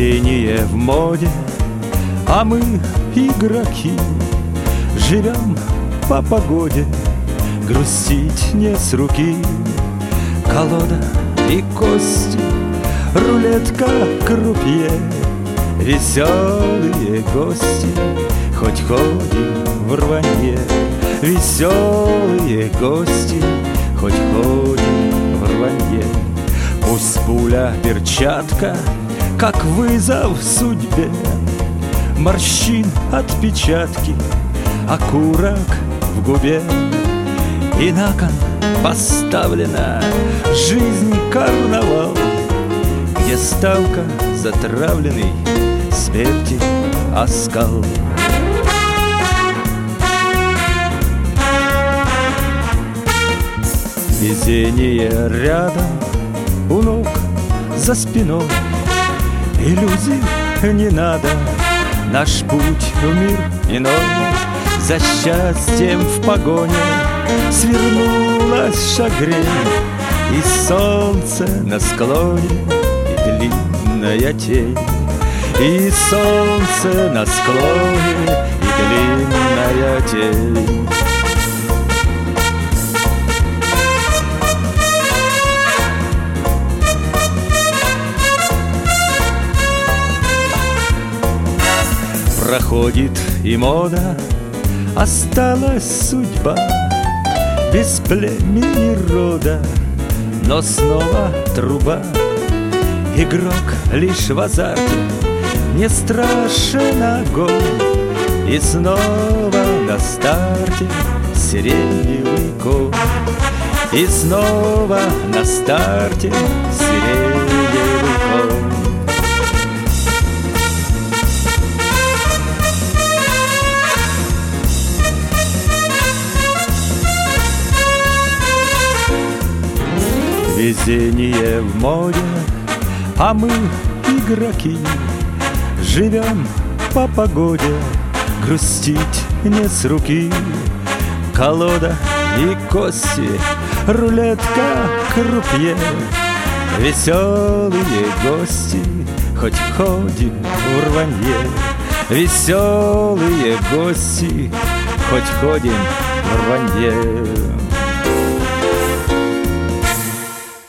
Везение в моде, а мы игроки. Живем по погоде, грустить не с руки. Колода и кости, рулетка, крупье, веселые гости, хоть ходим в рванье. Веселые гости, хоть ходим в рванье. Пусть пуля, перчатка, как вызов судьбе, морщин отпечатки, окурок в губе. И на кон поставлена жизнь карнавал, где ставка затравленный смерти оскал. Везение рядом, у ног, за спиной. Иллюзий не надо, наш путь в мир иной. За счастьем в погоне свернулась шагрень, и солнце на склоне, и длинная тень. И солнце на склоне, и длинная тень. Проходит и мода, осталась судьба, без племени рода, но снова труба. Игрок лишь в азарте, не страшен огонь, и снова на старте сиреневый конь. И снова на старте сиреневый конь. Везение в моде, а мы игроки. Живем по погоде, грустить не с руки. Колода и кости, рулетка, крупье. Веселые гости, хоть ходим в рванье. Веселые гости, хоть ходим в рванье.